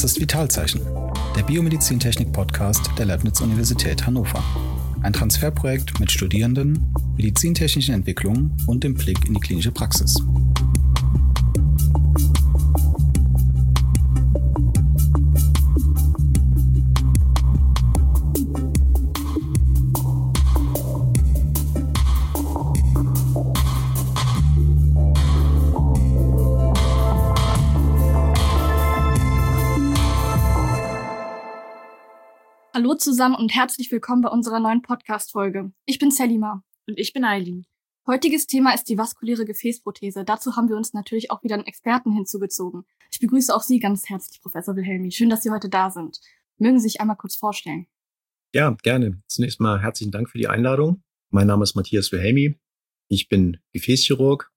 ist Vitalzeichen, der Biomedizintechnik-Podcast der Leibniz-Universität Hannover. Ein Transferprojekt mit Studierenden, medizintechnischen Entwicklungen und dem Blick in die klinische Praxis. Hallo zusammen und herzlich willkommen bei unserer neuen Podcast-Folge. Ich bin Selima. Und ich bin Eileen. Heutiges Thema ist die vaskuläre Gefäßprothese. Dazu haben wir uns natürlich auch wieder einen Experten hinzugezogen. Ich begrüße auch Sie ganz herzlich, Professor Wilhelmi. Schön, dass Sie heute da sind. Mögen Sie sich einmal kurz vorstellen? Ja, gerne. Zunächst mal herzlichen Dank für die Einladung. Mein Name ist Matthias Wilhelmi. Ich bin Gefäßchirurg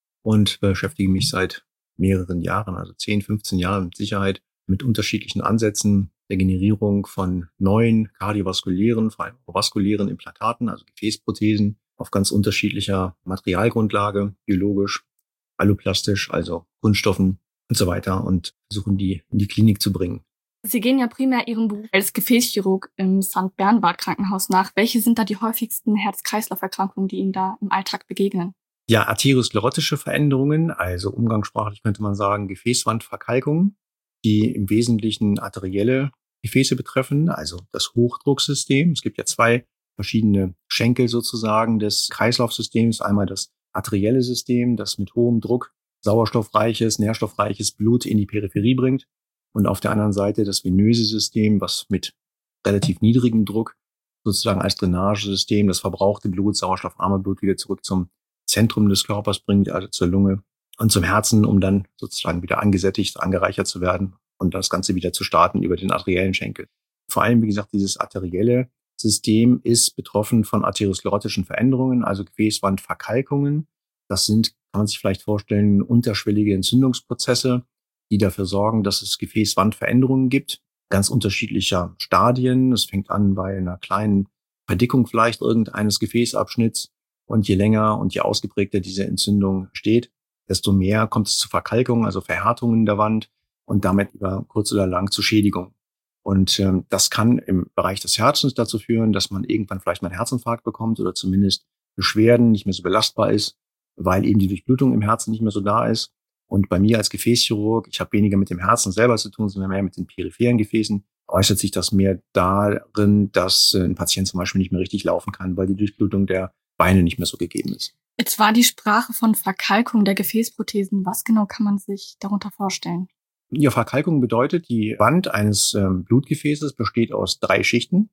und beschäftige mich seit mehreren Jahren, also 10, 15 Jahren mit Sicherheit, mit unterschiedlichen Ansätzen der Generierung von neuen kardiovaskulären, vor allem vaskulären Implantaten, also Gefäßprothesen, auf ganz unterschiedlicher Materialgrundlage, biologisch, alloplastisch, also Kunststoffen und so weiter, und versuchen die in die Klinik zu bringen. Sie gehen ja primär Ihrem Beruf als Gefäßchirurg im St. Bernward Krankenhaus nach. Welche sind da die häufigsten Herz-Kreislauf-Erkrankungen, die Ihnen da im Alltag begegnen? Ja, arteriosklerotische Veränderungen, also umgangssprachlich könnte man sagen Gefäßwandverkalkungen, die im Wesentlichen arterielle Gefäße betreffen, also das Hochdrucksystem. Es gibt ja zwei verschiedene Schenkel sozusagen des Kreislaufsystems. Einmal das arterielle System, das mit hohem Druck sauerstoffreiches, nährstoffreiches Blut in die Peripherie bringt. Und auf der anderen Seite das venöse System, was mit relativ niedrigem Druck sozusagen als Drainagesystem das verbrauchte Blut, sauerstoffarme Blut wieder zurück zum Zentrum des Körpers bringt, also zur Lunge und zum Herzen, um dann sozusagen wieder angesättigt, angereichert zu werden und das Ganze wieder zu starten über den arteriellen Schenkel. Vor allem, wie gesagt, dieses arterielle System ist betroffen von arteriosklerotischen Veränderungen, also Gefäßwandverkalkungen. Das sind, kann man sich vielleicht vorstellen, unterschwellige Entzündungsprozesse, die dafür sorgen, dass es Gefäßwandveränderungen gibt, ganz unterschiedlicher Stadien. Es fängt an bei einer kleinen Verdickung vielleicht irgendeines Gefäßabschnitts, und je länger und je ausgeprägter diese Entzündung steht, desto mehr kommt es zu Verkalkungen, also Verhärtungen der Wand und damit über kurz oder lang zu Schädigungen. Und das kann im Bereich des Herzens dazu führen, dass man irgendwann vielleicht mal einen Herzinfarkt bekommt oder zumindest Beschwerden, nicht mehr so belastbar ist, weil eben die Durchblutung im Herzen nicht mehr so da ist. Und bei mir als Gefäßchirurg, ich habe weniger mit dem Herzen selber zu tun, sondern mehr mit den peripheren Gefäßen, äußert sich das mehr darin, dass ein Patient zum Beispiel nicht mehr richtig laufen kann, weil die Durchblutung der Beine nicht mehr so gegeben ist. Jetzt war die Sprache von Verkalkung der Gefäßprothesen. Was genau kann man sich darunter vorstellen? Ja, Verkalkung bedeutet, die Wand eines Blutgefäßes besteht aus 3 Schichten.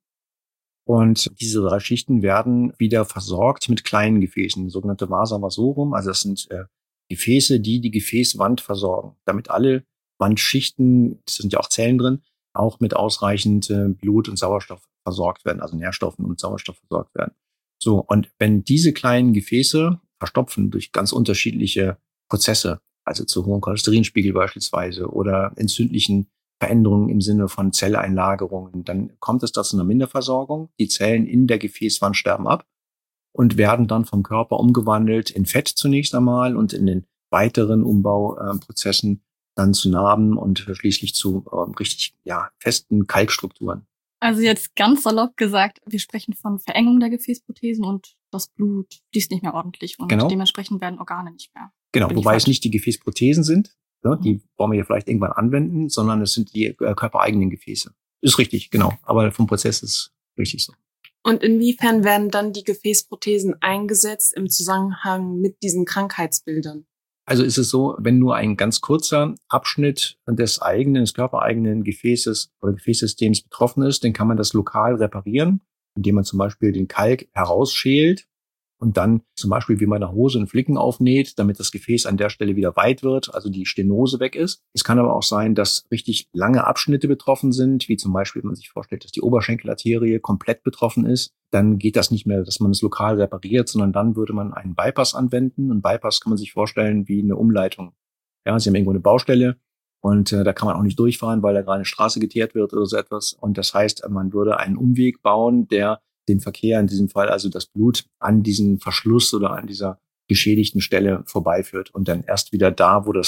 Und diese 3 Schichten werden wieder versorgt mit kleinen Gefäßen, sogenannte Vasa vasorum. Also das sind Gefäße, die die Gefäßwand versorgen, damit alle Wandschichten, es sind ja auch Zellen drin, auch mit ausreichend Blut und Sauerstoff versorgt werden, also Nährstoffen und Sauerstoff versorgt werden. So, und wenn diese kleinen Gefäße verstopfen durch ganz unterschiedliche Prozesse, also zu hohem Cholesterinspiegel beispielsweise oder entzündlichen Veränderungen im Sinne von Zelleinlagerungen, dann kommt es da zu einer Minderversorgung. Die Zellen in der Gefäßwand sterben ab und werden dann vom Körper umgewandelt in Fett zunächst einmal und in den weiteren Umbauprozessen dann zu Narben und schließlich zu richtig festen Kalkstrukturen. Also jetzt ganz salopp gesagt, wir sprechen von Verengung der Gefäßprothesen und das Blut fließt nicht mehr ordentlich und dementsprechend werden Organe nicht mehr. Genau, wobei es nicht die Gefäßprothesen sind, ne, die wollen wir ja vielleicht irgendwann anwenden, sondern es sind die körpereigenen Gefäße. Ist richtig, genau, aber vom Prozess ist richtig so. Und inwiefern werden dann die Gefäßprothesen eingesetzt im Zusammenhang mit diesen Krankheitsbildern? Also ist es so, wenn nur ein ganz kurzer Abschnitt des körpereigenen Gefäßes oder Gefäßsystems betroffen ist, dann kann man das lokal reparieren, indem man zum Beispiel den Kalk herausschält und dann zum Beispiel wie bei einer Hose einen Flicken aufnäht, damit das Gefäß an der Stelle wieder weit wird, also die Stenose weg ist. Es kann aber auch sein, dass richtig lange Abschnitte betroffen sind, wie zum Beispiel, wenn man sich vorstellt, dass die Oberschenkelarterie komplett betroffen ist. Dann geht das nicht mehr, dass man es lokal repariert, sondern dann würde man einen Bypass anwenden. Und Bypass kann man sich vorstellen wie eine Umleitung. Ja, Sie haben irgendwo eine Baustelle und da kann man auch nicht durchfahren, weil da gerade eine Straße geteert wird oder so etwas. Und das heißt, man würde einen Umweg bauen, der den Verkehr, in diesem Fall also das Blut, an diesen Verschluss oder an dieser geschädigten Stelle vorbeiführt und dann erst wieder da, wo das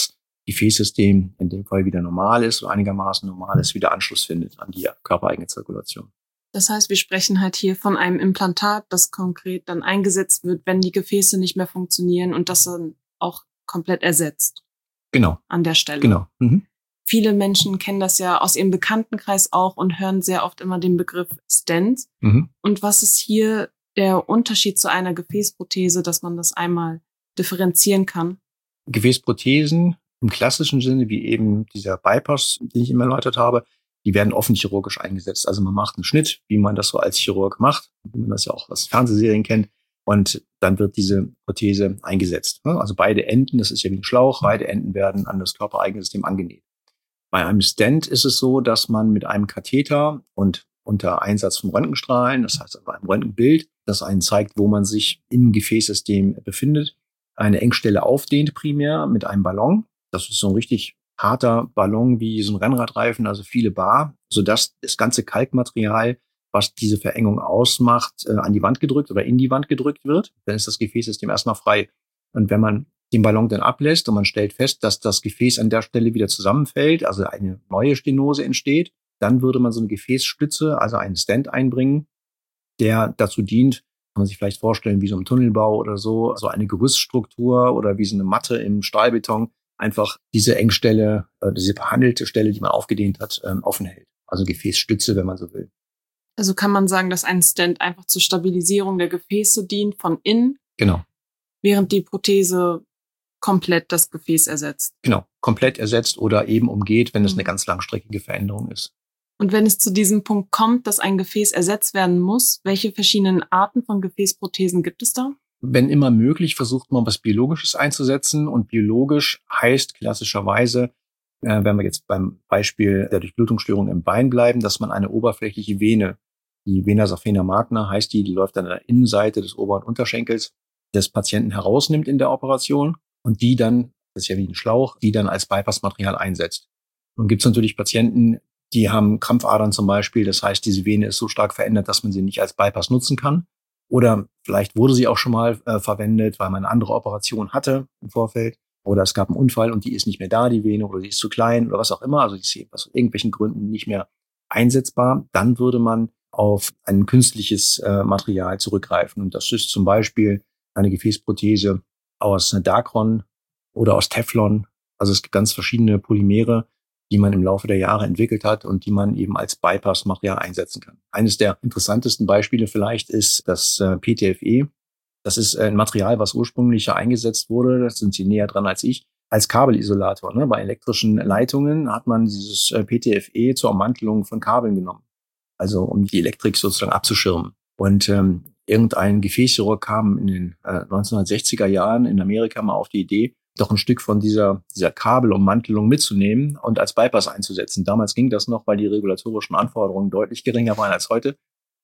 Gefäßsystem in dem Fall wieder normal ist oder einigermaßen normal ist, wieder Anschluss findet an die körpereigene Zirkulation. Das heißt, wir sprechen halt hier von einem Implantat, das konkret dann eingesetzt wird, wenn die Gefäße nicht mehr funktionieren und das dann auch komplett ersetzt. Genau. An der Stelle. Genau. Viele Menschen kennen das ja aus ihrem Bekanntenkreis auch und hören sehr oft immer den Begriff Stent. Und was ist hier der Unterschied zu einer Gefäßprothese, dass man das einmal differenzieren kann? Gefäßprothesen im klassischen Sinne, wie eben dieser Bypass, den ich immer erläutert habe, die werden offen chirurgisch eingesetzt. Also man macht einen Schnitt, wie man das so als Chirurg macht, wie man das ja auch aus Fernsehserien kennt. Und dann wird diese Prothese eingesetzt. Also beide Enden, das ist ja wie ein Schlauch, beide Enden werden an das körpereigene System angenäht. Bei einem Stent ist es so, dass man mit einem Katheter und unter Einsatz von Röntgenstrahlen, das heißt bei einem Röntgenbild, das einen zeigt, wo man sich im Gefäßsystem befindet, eine Engstelle aufdehnt primär mit einem Ballon. Das ist so ein richtig harter Ballon wie so ein Rennradreifen, also viele Bar, sodass das ganze Kalkmaterial, was diese Verengung ausmacht, an die Wand gedrückt oder in die Wand gedrückt wird. Dann ist das Gefäßsystem erstmal frei. Und wenn man den Ballon dann ablässt und man stellt fest, dass das Gefäß an der Stelle wieder zusammenfällt, also eine neue Stenose entsteht, dann würde man so eine Gefäßstütze, also einen Stent einbringen, der dazu dient, kann man sich vielleicht vorstellen, wie so ein Tunnelbau oder so eine Gerüststruktur oder wie so eine Matte im Stahlbeton, einfach diese Engstelle, diese behandelte Stelle, die man aufgedehnt hat, offen hält. Also Gefäßstütze, wenn man so will. Also kann man sagen, dass ein Stent einfach zur Stabilisierung der Gefäße dient von innen? Genau. Während die Prothese komplett das Gefäß ersetzt? Genau, komplett ersetzt oder eben umgeht, wenn es eine ganz langstreckige Veränderung ist. Und wenn es zu diesem Punkt kommt, dass ein Gefäß ersetzt werden muss, welche verschiedenen Arten von Gefäßprothesen gibt es da? Wenn immer möglich, versucht man was Biologisches einzusetzen. Und biologisch heißt klassischerweise, wenn wir jetzt beim Beispiel der Durchblutungsstörung im Bein bleiben, dass man eine oberflächliche Vene, die Vena saphena magna heißt die läuft an der Innenseite des Ober- und Unterschenkels des Patienten herausnimmt in der Operation und die dann, das ist ja wie ein Schlauch, die dann als Bypassmaterial einsetzt. Nun gibt es natürlich Patienten, die haben Krampfadern zum Beispiel, das heißt, diese Vene ist so stark verändert, dass man sie nicht als Bypass nutzen kann. Oder vielleicht wurde sie auch schon mal verwendet, weil man eine andere Operation hatte im Vorfeld. Oder es gab einen Unfall und die ist nicht mehr da, die Vene, oder die ist zu klein oder was auch immer. Also die ist aus irgendwelchen Gründen nicht mehr einsetzbar. Dann würde man auf ein künstliches Material zurückgreifen. Und das ist zum Beispiel eine Gefäßprothese aus Dacron oder aus Teflon. Also es gibt ganz verschiedene Polymere, die man im Laufe der Jahre entwickelt hat und die man eben als Bypass-Material einsetzen kann. Eines der interessantesten Beispiele vielleicht ist das PTFE. Das ist ein Material, was ursprünglich eingesetzt wurde, das sind Sie näher dran als ich, als Kabelisolator. Ne? Bei elektrischen Leitungen hat man dieses PTFE zur Ummantelung von Kabeln genommen, also um die Elektrik sozusagen abzuschirmen. Und irgendein Gefäßchirurg kam in den 1960er Jahren in Amerika mal auf die Idee, doch ein Stück von dieser Kabelummantelung mitzunehmen und als Bypass einzusetzen. Damals ging das noch, weil die regulatorischen Anforderungen deutlich geringer waren als heute.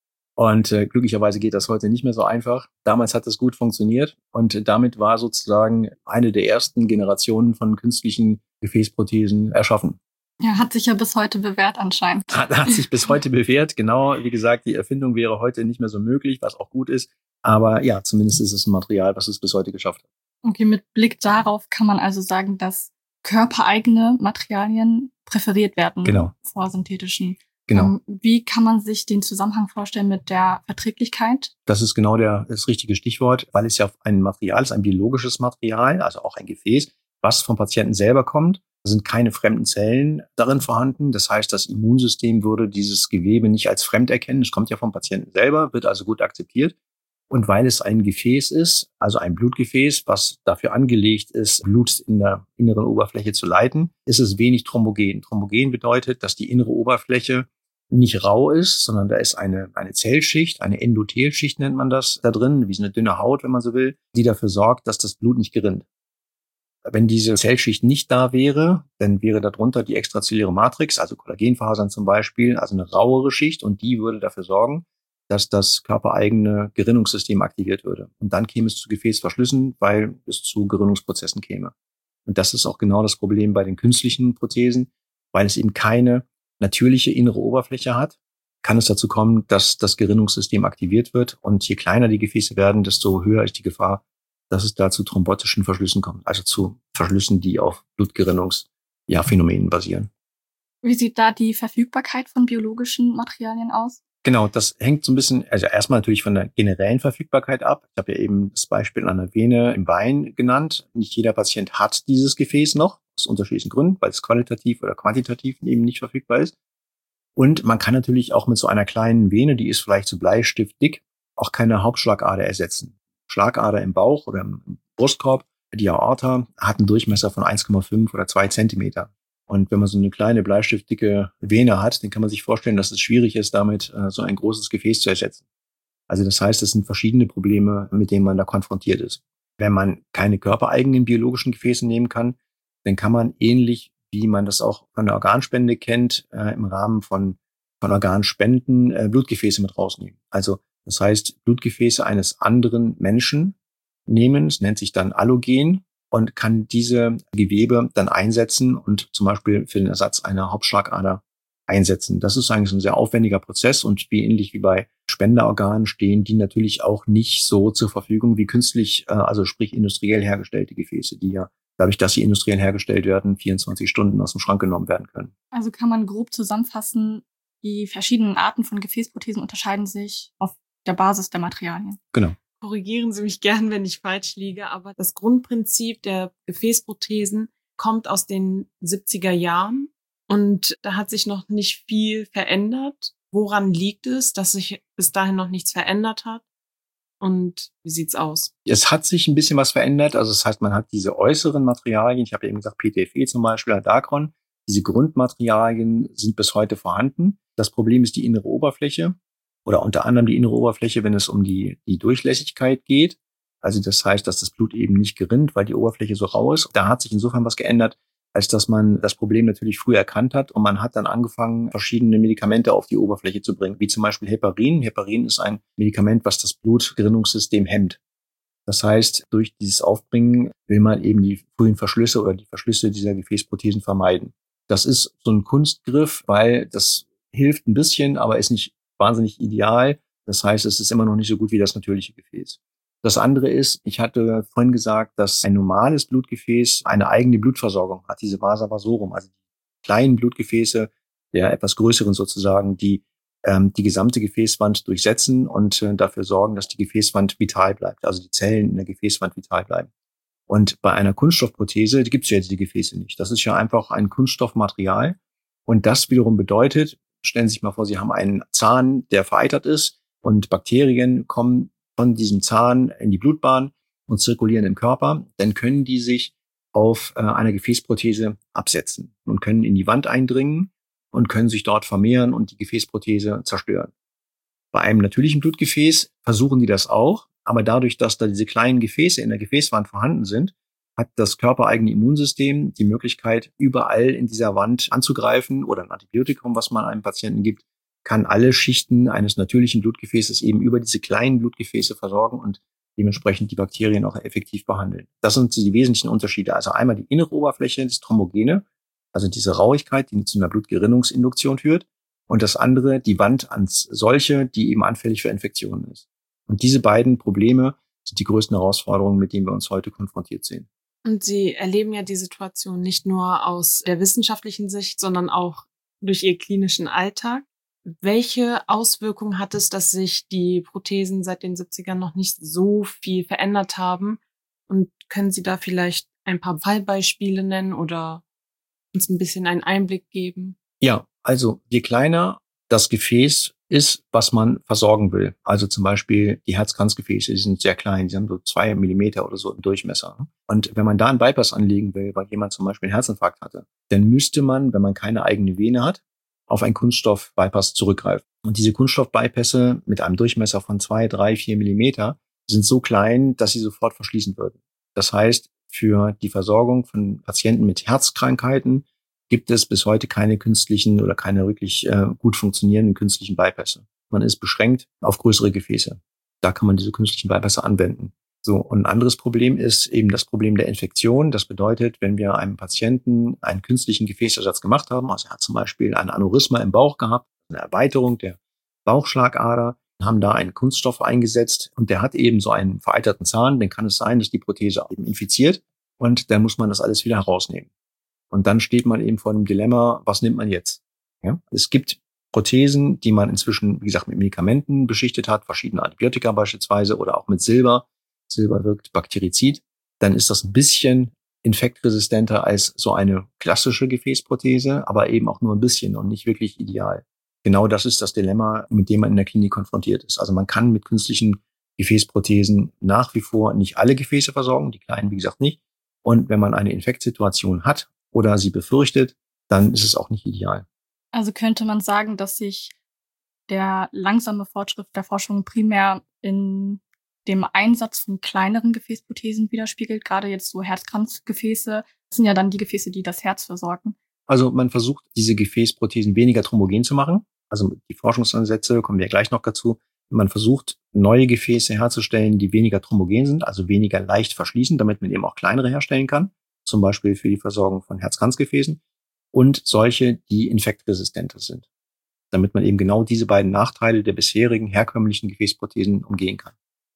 Und glücklicherweise geht das heute nicht mehr so einfach. Damals hat das gut funktioniert und damit war sozusagen eine der ersten Generationen von künstlichen Gefäßprothesen erschaffen. Ja, hat sich ja bis heute bewährt anscheinend. Hat sich bis heute bewährt, genau. Wie gesagt, die Erfindung wäre heute nicht mehr so möglich, was auch gut ist. Aber ja, zumindest ist es ein Material, was es bis heute geschafft hat. Okay, mit Blick darauf kann man also sagen, dass körpereigene Materialien präferiert werden vor synthetischen. Genau. Wie kann man sich den Zusammenhang vorstellen mit der Verträglichkeit? Das ist genau das richtige Stichwort, weil es ja ein Material ist, ein biologisches Material, also auch ein Gefäß, was vom Patienten selber kommt. Da sind keine fremden Zellen darin vorhanden. Das heißt, das Immunsystem würde dieses Gewebe nicht als fremd erkennen. Es kommt ja vom Patienten selber, wird also gut akzeptiert. Und weil es ein Gefäß ist, also ein Blutgefäß, was dafür angelegt ist, Blut in der inneren Oberfläche zu leiten, ist es wenig thrombogen. Thrombogen bedeutet, dass die innere Oberfläche nicht rau ist, sondern da ist eine Zellschicht, eine Endothelschicht nennt man das da drin, wie so eine dünne Haut, wenn man so will, die dafür sorgt, dass das Blut nicht gerinnt. Wenn diese Zellschicht nicht da wäre, dann wäre darunter die extrazelluläre Matrix, also Kollagenfasern zum Beispiel, also eine rauere Schicht und die würde dafür sorgen, dass das körpereigene Gerinnungssystem aktiviert würde. Und dann käme es zu Gefäßverschlüssen, weil es zu Gerinnungsprozessen käme. Und das ist auch genau das Problem bei den künstlichen Prothesen, weil es eben keine natürliche innere Oberfläche hat, kann es dazu kommen, dass das Gerinnungssystem aktiviert wird. Und je kleiner die Gefäße werden, desto höher ist die Gefahr, dass es da zu thrombotischen Verschlüssen kommt, also zu Verschlüssen, die auf Blutgerinnungsphänomenen basieren. Wie sieht da die Verfügbarkeit von biologischen Materialien aus? Genau, das hängt so ein bisschen, also erstmal natürlich von der generellen Verfügbarkeit ab. Ich habe ja eben das Beispiel einer Vene im Bein genannt. Nicht jeder Patient hat dieses Gefäß noch, aus unterschiedlichen Gründen, weil es qualitativ oder quantitativ eben nicht verfügbar ist. Und man kann natürlich auch mit so einer kleinen Vene, die ist vielleicht so bleistiftdick, auch keine Hauptschlagader ersetzen. Schlagader im Bauch oder im Brustkorb, die Aorta, hat einen Durchmesser von 1,5 oder 2 Zentimeter. Und wenn man so eine kleine bleistiftdicke Vene hat, dann kann man sich vorstellen, dass es schwierig ist, damit so ein großes Gefäß zu ersetzen. Also das heißt, es sind verschiedene Probleme, mit denen man da konfrontiert ist. Wenn man keine körpereigenen biologischen Gefäße nehmen kann, dann kann man ähnlich, wie man das auch von der Organspende kennt, im Rahmen von Organspenden Blutgefäße mit rausnehmen. Also das heißt, Blutgefäße eines anderen Menschen nehmen, es nennt sich dann Allogen, und kann diese Gewebe dann einsetzen und zum Beispiel für den Ersatz einer Hauptschlagader einsetzen. Das ist eigentlich ein sehr aufwendiger Prozess und ähnlich wie bei Spenderorganen stehen die natürlich auch nicht so zur Verfügung wie künstlich, also sprich industriell hergestellte Gefäße, die ja dadurch, dass sie industriell hergestellt werden, 24 Stunden aus dem Schrank genommen werden können. Also kann man grob zusammenfassen, die verschiedenen Arten von Gefäßprothesen unterscheiden sich auf der Basis der Materialien. Genau. Korrigieren Sie mich gern, wenn ich falsch liege, aber das Grundprinzip der Gefäßprothesen kommt aus den 70er Jahren und da hat sich noch nicht viel verändert. Woran liegt es, dass sich bis dahin noch nichts verändert hat? Und wie sieht's aus? Es hat sich ein bisschen was verändert. Also das heißt, man hat diese äußeren Materialien, ich habe ja eben gesagt, PTFE zum Beispiel, Adacron, diese Grundmaterialien sind bis heute vorhanden. Das Problem ist die innere Oberfläche oder unter anderem die innere Oberfläche, wenn es um die Durchlässigkeit geht. Also das heißt, dass das Blut eben nicht gerinnt, weil die Oberfläche so rau ist. Da hat sich insofern was geändert, als dass man das Problem natürlich früh erkannt hat und man hat dann angefangen, verschiedene Medikamente auf die Oberfläche zu bringen, wie zum Beispiel Heparin. Heparin ist ein Medikament, was das Blutgerinnungssystem hemmt. Das heißt, durch dieses Aufbringen will man eben die frühen Verschlüsse oder die Verschlüsse dieser Gefäßprothesen vermeiden. Das ist so ein Kunstgriff, weil das hilft ein bisschen, aber ist nicht wahnsinnig ideal. Das heißt, es ist immer noch nicht so gut wie das natürliche Gefäß. Das andere ist, ich hatte vorhin gesagt, dass ein normales Blutgefäß eine eigene Blutversorgung hat, diese Vasa vasorum, also die kleinen Blutgefäße der etwas größeren sozusagen, die die gesamte Gefäßwand durchsetzen und dafür sorgen, dass die Gefäßwand vital bleibt, also die Zellen in der Gefäßwand vital bleiben. Und bei einer Kunststoffprothese gibt es ja diese Gefäße nicht. Das ist ja einfach ein Kunststoffmaterial. Und das wiederum bedeutet, stellen Sie sich mal vor, Sie haben einen Zahn, der vereitert ist und Bakterien kommen von diesem Zahn in die Blutbahn und zirkulieren im Körper. Dann können die sich auf einer Gefäßprothese absetzen und können in die Wand eindringen und können sich dort vermehren und die Gefäßprothese zerstören. Bei einem natürlichen Blutgefäß versuchen die das auch, aber dadurch, dass da diese kleinen Gefäße in der Gefäßwand vorhanden sind, hat das körpereigene Immunsystem die Möglichkeit, überall in dieser Wand anzugreifen oder ein Antibiotikum, was man einem Patienten gibt, kann alle Schichten eines natürlichen Blutgefäßes eben über diese kleinen Blutgefäße versorgen und dementsprechend die Bakterien auch effektiv behandeln. Das sind die wesentlichen Unterschiede. Also einmal die innere Oberfläche, das Thrombogene, also diese Rauigkeit, die zu einer Blutgerinnungsinduktion führt. Und das andere, die Wand als solche, die eben anfällig für Infektionen ist. Und diese beiden Probleme sind die größten Herausforderungen, mit denen wir uns heute konfrontiert sehen. Und Sie erleben ja die Situation nicht nur aus der wissenschaftlichen Sicht, sondern auch durch Ihr klinischen Alltag. Welche Auswirkungen hat es, dass sich die Prothesen seit den 70ern noch nicht so viel verändert haben? Und können Sie da vielleicht ein paar Fallbeispiele nennen oder uns ein bisschen einen Einblick geben? Ja, also je kleiner das Gefäß ist, was man versorgen will. Also zum Beispiel die Herzkranzgefäße, die sind sehr klein, die haben so 2 Millimeter oder so im Durchmesser. Und wenn man da einen Bypass anlegen will, weil jemand zum Beispiel einen Herzinfarkt hatte, dann müsste man, wenn man keine eigene Vene hat, auf einen Kunststoff-Bypass zurückgreifen. Und diese Kunststoff-Bypässe mit einem Durchmesser von 2, 3, 4 Millimeter sind so klein, dass sie sofort verschließen würden. Das heißt, für die Versorgung von Patienten mit Herzkrankheiten gibt es bis heute keine künstlichen oder keine wirklich gut funktionierenden künstlichen Bypässe. Man ist beschränkt auf größere Gefäße. Da kann man diese künstlichen Bypässe anwenden. So, und ein anderes Problem ist eben das Problem der Infektion. Das bedeutet, wenn wir einem Patienten einen künstlichen Gefäßersatz gemacht haben, also er hat zum Beispiel ein Aneurysma im Bauch gehabt, eine Erweiterung der Bauchschlagader, haben da einen Kunststoff eingesetzt und der hat eben so einen veralterten Zahn. Dann kann es sein, dass die Prothese eben infiziert und dann muss man das alles wieder herausnehmen. Und dann steht man eben vor dem Dilemma, was nimmt man jetzt? Ja? Es gibt Prothesen, die man inzwischen, wie gesagt, mit Medikamenten beschichtet hat, verschiedene Antibiotika beispielsweise oder auch mit Silber. Silber wirkt bakterizid. Dann ist das ein bisschen infektresistenter als so eine klassische Gefäßprothese, aber eben auch nur ein bisschen und nicht wirklich ideal. Genau das ist das Dilemma, mit dem man in der Klinik konfrontiert ist. Also man kann mit künstlichen Gefäßprothesen nach wie vor nicht alle Gefäße versorgen, die kleinen wie gesagt nicht. Und wenn man eine Infektsituation hat oder sie befürchtet, dann ist es auch nicht ideal. Also könnte man sagen, dass sich der langsame Fortschritt der Forschung primär in dem Einsatz von kleineren Gefäßprothesen widerspiegelt, gerade jetzt so Herzkranzgefäße. Das sind ja dann die Gefäße, die das Herz versorgen. Also man versucht, diese Gefäßprothesen weniger thrombogen zu machen. Also die Forschungsansätze, kommen wir gleich noch dazu. Man versucht, neue Gefäße herzustellen, die weniger thrombogen sind, also weniger leicht verschließen, damit man eben auch kleinere herstellen kann. Zum Beispiel für die Versorgung von Herzkranzgefäßen. Und solche, die infektresistenter sind. Damit man eben genau diese beiden Nachteile der bisherigen herkömmlichen Gefäßprothesen umgehen kann.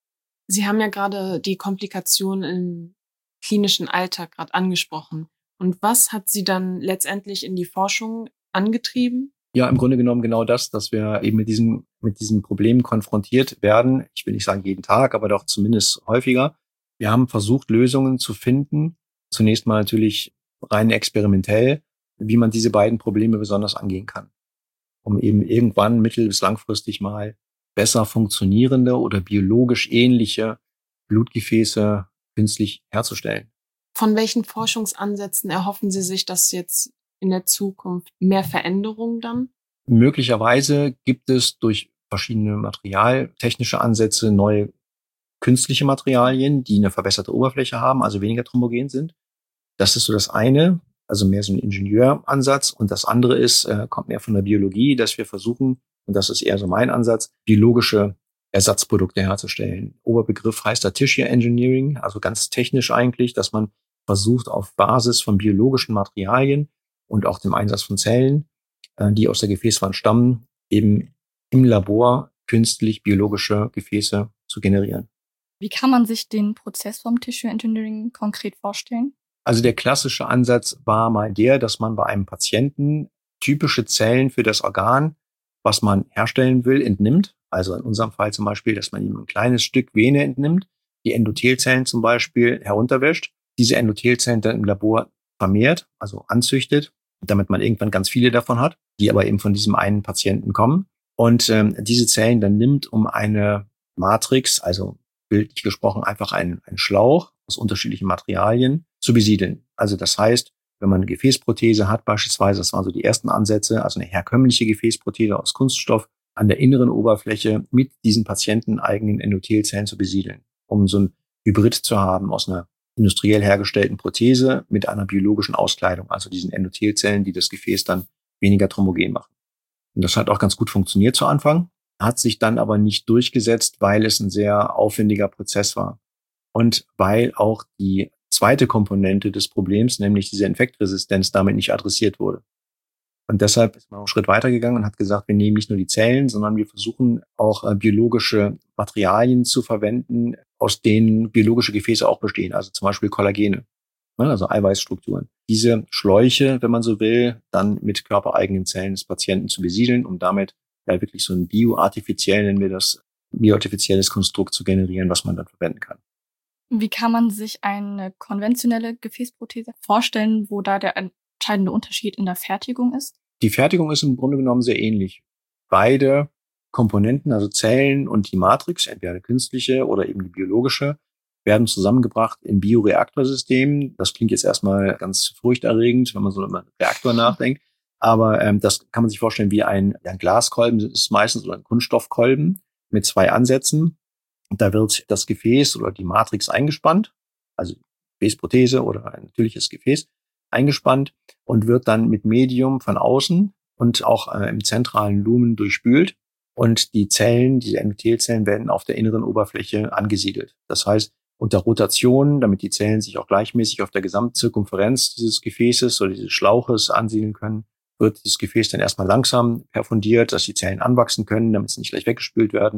Sie haben ja gerade die Komplikationen im klinischen Alltag gerade angesprochen. Und was hat Sie dann letztendlich in die Forschung angetrieben? Ja, im Grunde genommen genau das, dass wir eben mit diesen Problemen konfrontiert werden. Ich will nicht sagen jeden Tag, aber doch zumindest häufiger. Wir haben versucht, Lösungen zu finden. Zunächst mal natürlich rein experimentell, wie man diese beiden Probleme besonders angehen kann. Um eben irgendwann mittel- bis langfristig mal besser funktionierende oder biologisch ähnliche Blutgefäße künstlich herzustellen. Von welchen Forschungsansätzen erhoffen Sie sich, dass jetzt in der Zukunft mehr Veränderungen dann? Möglicherweise gibt es durch verschiedene materialtechnische Ansätze neue künstliche Materialien, die eine verbesserte Oberfläche haben, also weniger thromogen sind. Das ist so das eine, also mehr so ein Ingenieuransatz. Und das andere ist, kommt mehr von der Biologie, dass wir versuchen, und das ist eher so mein Ansatz, biologische Ersatzprodukte herzustellen. Oberbegriff heißt da Tissue Engineering, also ganz technisch eigentlich, dass man versucht, auf Basis von biologischen Materialien und auch dem Einsatz von Zellen, die aus der Gefäßwand stammen, eben im Labor künstlich biologische Gefäße zu generieren. Wie kann man sich den Prozess vom Tissue Engineering konkret vorstellen? Also der klassische Ansatz war mal der, dass man bei einem Patienten typische Zellen für das Organ, was man herstellen will, entnimmt. Also in unserem Fall zum Beispiel, dass man ihm ein kleines Stück Vene entnimmt, die Endothelzellen zum Beispiel herunterwäscht, diese Endothelzellen dann im Labor vermehrt, also anzüchtet, damit man irgendwann ganz viele davon hat, die aber eben von diesem einen Patienten kommen. Und diese Zellen dann nimmt, um eine Matrix, also bildlich gesprochen einfach einen Schlauch aus unterschiedlichen Materialien zu besiedeln. Also das heißt, wenn man eine Gefäßprothese hat beispielsweise, das waren so die ersten Ansätze, also eine herkömmliche Gefäßprothese aus Kunststoff, an der inneren Oberfläche mit diesen patienteneigenen Endothelzellen zu besiedeln, um so ein Hybrid zu haben aus einer industriell hergestellten Prothese mit einer biologischen Auskleidung, also diesen Endothelzellen, die das Gefäß dann weniger thromogen machen. Und das hat auch ganz gut funktioniert zu Anfang, hat sich dann aber nicht durchgesetzt, weil es ein sehr aufwendiger Prozess war. Und weil auch die zweite Komponente des Problems, nämlich diese Infektresistenz, damit nicht adressiert wurde. Und deshalb ist man einen Schritt weitergegangen und hat gesagt, wir nehmen nicht nur die Zellen, sondern wir versuchen auch biologische Materialien zu verwenden, aus denen biologische Gefäße auch bestehen, also zum Beispiel Kollagene, also Eiweißstrukturen. Diese Schläuche, wenn man so will, dann mit körpereigenen Zellen des Patienten zu besiedeln, um damit ja wirklich so ein nennen wir das, bioartifizielles Konstrukt zu generieren, was man dann verwenden kann. Wie kann man sich eine konventionelle Gefäßprothese vorstellen, wo da der entscheidende Unterschied in der Fertigung ist? Die Fertigung ist im Grunde genommen sehr ähnlich. Beide Komponenten, also Zellen und die Matrix, entweder eine künstliche oder eben die biologische, werden zusammengebracht in Bioreaktorsystemen. Das klingt jetzt erstmal ganz furchterregend, wenn man so über einen Reaktor nachdenkt. Aber das kann man sich vorstellen wie ein Glaskolben, das ist meistens, oder ein Kunststoffkolben mit zwei Ansätzen. Da wird das Gefäß oder die Matrix eingespannt, also Gefäßprothese oder ein natürliches Gefäß eingespannt und wird dann mit Medium von außen und auch im zentralen Lumen durchspült. Und die Zellen, diese Endothelzellen, werden auf der inneren Oberfläche angesiedelt. Das heißt, unter Rotation, damit die Zellen sich auch gleichmäßig auf der Gesamtzirkumferenz dieses Gefäßes oder dieses Schlauches ansiedeln können, wird dieses Gefäß dann erstmal langsam perfundiert, dass die Zellen anwachsen können, damit sie nicht gleich weggespült werden.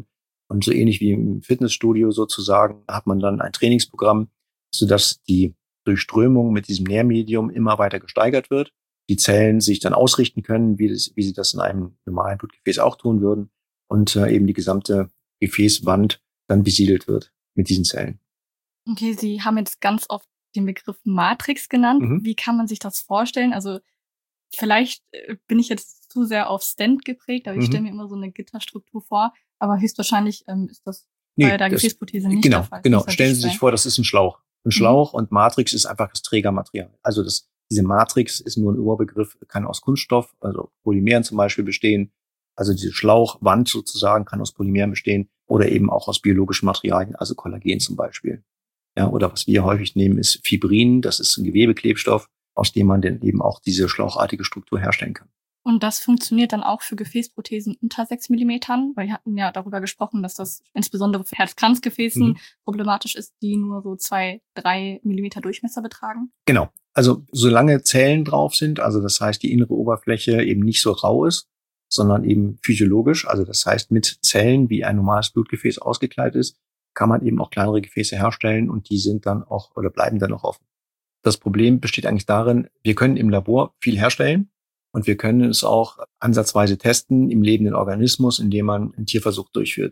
Und so ähnlich wie im Fitnessstudio sozusagen hat man dann ein Trainingsprogramm, sodass die Durchströmung mit diesem Nährmedium immer weiter gesteigert wird. Die Zellen sich dann ausrichten können, wie sie das in einem normalen Blutgefäß auch tun würden. Und eben die gesamte Gefäßwand dann besiedelt wird mit diesen Zellen. Okay, Sie haben jetzt ganz oft den Begriff Matrix genannt. Wie kann man sich das vorstellen? Also vielleicht bin ich jetzt zu sehr auf Stent geprägt, aber ich stelle mir immer so eine Gitterstruktur vor. Aber höchstwahrscheinlich ist das bei der Gefäßprothese nicht der Fall. Genau. Stellen Sie sich vor, das ist ein Schlauch. Ein Schlauch und Matrix ist einfach das Trägermaterial. Also diese Matrix ist nur ein Oberbegriff, kann aus Kunststoff, also Polymeren zum Beispiel bestehen. Also diese Schlauchwand sozusagen kann aus Polymeren bestehen oder eben auch aus biologischen Materialien, also Kollagen zum Beispiel. Ja, oder was wir häufig nehmen, ist Fibrin. Das ist ein Gewebeklebstoff, aus dem man dann eben auch diese schlauchartige Struktur herstellen kann. Und das funktioniert dann auch für Gefäßprothesen unter 6 Millimetern, weil wir hatten ja darüber gesprochen, dass das insbesondere für Herzkranzgefäßen problematisch ist, die nur so 2-3 Millimeter Durchmesser betragen. Genau. Also solange Zellen drauf sind, also das heißt, die innere Oberfläche eben nicht so rau ist, sondern eben physiologisch, also das heißt mit Zellen, wie ein normales Blutgefäß ausgekleidet ist, kann man eben auch kleinere Gefäße herstellen und die sind dann auch oder bleiben dann auch offen. Das Problem besteht eigentlich darin, wir können im Labor viel herstellen und wir können es auch ansatzweise testen im lebenden Organismus, indem man einen Tierversuch durchführt.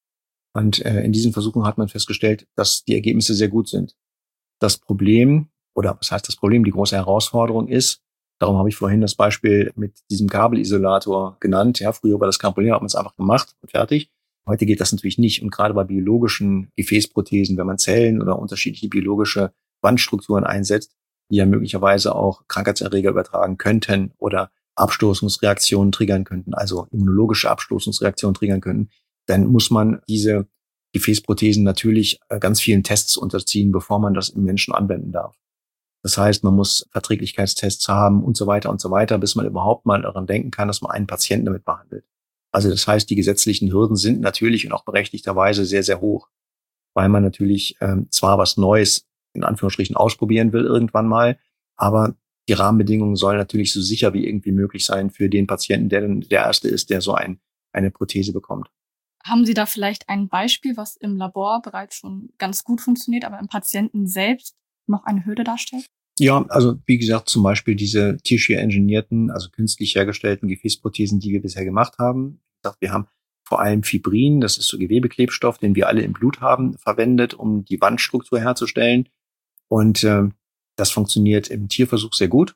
Und in diesen Versuchen hat man festgestellt, dass die Ergebnisse sehr gut sind. Das Problem, oder was heißt das Problem, die große Herausforderung ist, darum habe ich vorhin das Beispiel mit diesem Kabelisolator genannt. Ja, früher war das kein Problem, hat man es einfach gemacht und fertig. Heute geht das natürlich nicht. Und gerade bei biologischen Gefäßprothesen, wenn man Zellen oder unterschiedliche biologische Wandstrukturen einsetzt, die ja möglicherweise auch Krankheitserreger übertragen könnten oder Abstoßungsreaktionen triggern könnten, also immunologische Abstoßungsreaktionen triggern könnten, dann muss man diese Gefäßprothesen natürlich ganz vielen Tests unterziehen, bevor man das im Menschen anwenden darf. Das heißt, man muss Verträglichkeitstests haben und so weiter, bis man überhaupt mal daran denken kann, dass man einen Patienten damit behandelt. Also das heißt, die gesetzlichen Hürden sind natürlich und auch berechtigterweise sehr, sehr hoch, weil man natürlich zwar was Neues in Anführungsstrichen ausprobieren will irgendwann mal, aber die Rahmenbedingungen sollen natürlich so sicher wie irgendwie möglich sein für den Patienten, der dann der Erste ist, der so eine Prothese bekommt. Haben Sie da vielleicht ein Beispiel, was im Labor bereits schon ganz gut funktioniert, aber im Patienten selbst noch eine Hürde darstellt? Ja, also wie gesagt, zum Beispiel diese tissue-engineerten, also künstlich hergestellten Gefäßprothesen, die wir bisher gemacht haben. Wir haben vor allem Fibrin, das ist so Gewebeklebstoff, den wir alle im Blut haben, verwendet, um die Wandstruktur herzustellen. Und das funktioniert im Tierversuch sehr gut,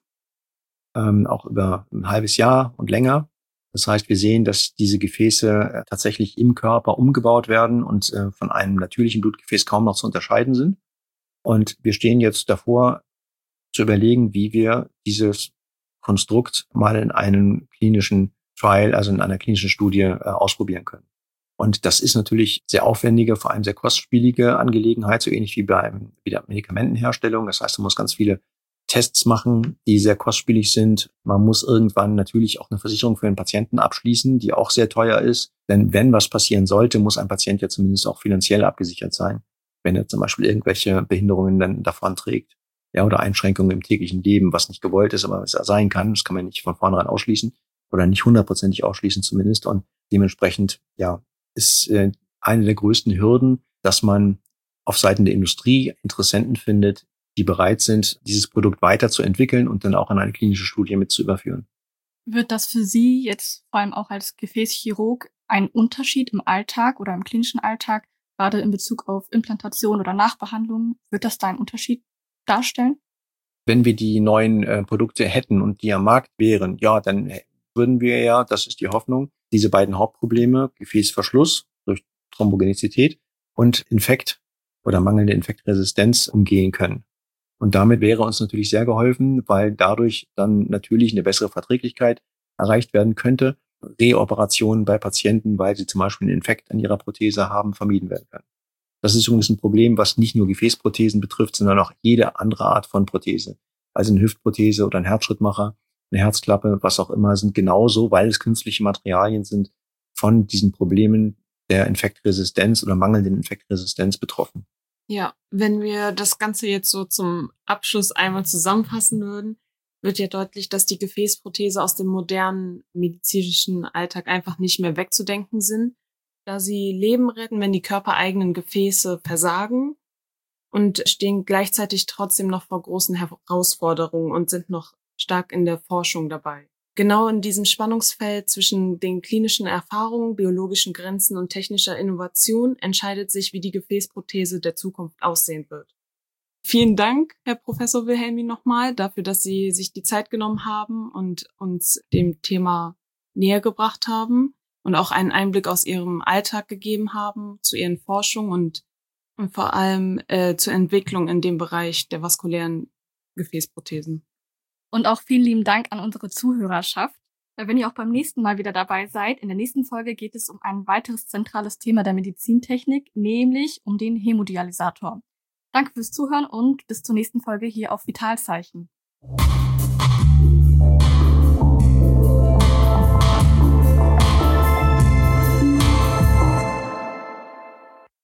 auch über ein halbes Jahr und länger. Das heißt, wir sehen, dass diese Gefäße tatsächlich im Körper umgebaut werden und von einem natürlichen Blutgefäß kaum noch zu unterscheiden sind. Und wir stehen jetzt davor, zu überlegen, wie wir dieses Konstrukt mal in einem klinischen Trial, also in einer klinischen Studie ausprobieren können. Und das ist natürlich sehr aufwendige, vor allem sehr kostspielige Angelegenheit, so ähnlich wie bei der Medikamentenherstellung. Das heißt, man muss ganz viele Tests machen, die sehr kostspielig sind. Man muss irgendwann natürlich auch eine Versicherung für den Patienten abschließen, die auch sehr teuer ist. Denn wenn was passieren sollte, muss ein Patient ja zumindest auch finanziell abgesichert sein, wenn er zum Beispiel irgendwelche Behinderungen dann davon trägt. Ja, oder Einschränkungen im täglichen Leben, was nicht gewollt ist, aber es sein kann. Das kann man nicht von vornherein ausschließen oder nicht 100%ig ausschließen zumindest. Und dementsprechend, ja, ist eine der größten Hürden, dass man auf Seiten der Industrie Interessenten findet, die bereit sind, dieses Produkt weiterzuentwickeln und dann auch in eine klinische Studie mit zu überführen. Wird das für Sie jetzt vor allem auch als Gefäßchirurg ein Unterschied im Alltag oder im klinischen Alltag, gerade in Bezug auf Implantation oder Nachbehandlung? Wird das da einen Unterschied darstellen? Wenn wir die neuen Produkte hätten und die am Markt wären, ja, dann würden wir ja, das ist die Hoffnung, diese beiden Hauptprobleme, Gefäßverschluss durch Thrombogenizität und Infekt oder mangelnde Infektresistenz umgehen können. Und damit wäre uns natürlich sehr geholfen, weil dadurch dann natürlich eine bessere Verträglichkeit erreicht werden könnte. Reoperationen bei Patienten, weil sie zum Beispiel einen Infekt an ihrer Prothese haben, vermieden werden können. Das ist übrigens ein Problem, was nicht nur Gefäßprothesen betrifft, sondern auch jede andere Art von Prothese. Also eine Hüftprothese oder ein Herzschrittmacher, eine Herzklappe, was auch immer, sind genauso, weil es künstliche Materialien sind, von diesen Problemen der Infektresistenz oder mangelnden Infektresistenz betroffen. Ja, wenn wir das Ganze jetzt so zum Abschluss einmal zusammenfassen würden, wird ja deutlich, dass die Gefäßprothese aus dem modernen medizinischen Alltag einfach nicht mehr wegzudenken sind. da sie Leben retten, wenn die körpereigenen Gefäße versagen und stehen gleichzeitig trotzdem noch vor großen Herausforderungen und sind noch stark in der Forschung dabei. Genau in diesem Spannungsfeld zwischen den klinischen Erfahrungen, biologischen Grenzen und technischer Innovation entscheidet sich, wie die Gefäßprothese der Zukunft aussehen wird. Vielen Dank, Herr Professor Wilhelmi, nochmal dafür, dass Sie sich die Zeit genommen haben und uns dem Thema näher gebracht haben und auch einen Einblick aus Ihrem Alltag gegeben haben zu Ihren Forschungen und vor allem zur Entwicklung in dem Bereich der vaskulären Gefäßprothesen. Und auch vielen lieben Dank an unsere Zuhörerschaft. Wenn ihr auch beim nächsten Mal wieder dabei seid, in der nächsten Folge geht es um ein weiteres zentrales Thema der Medizintechnik, nämlich um den Hämodialysator. Danke fürs Zuhören und bis zur nächsten Folge hier auf Vitalzeichen.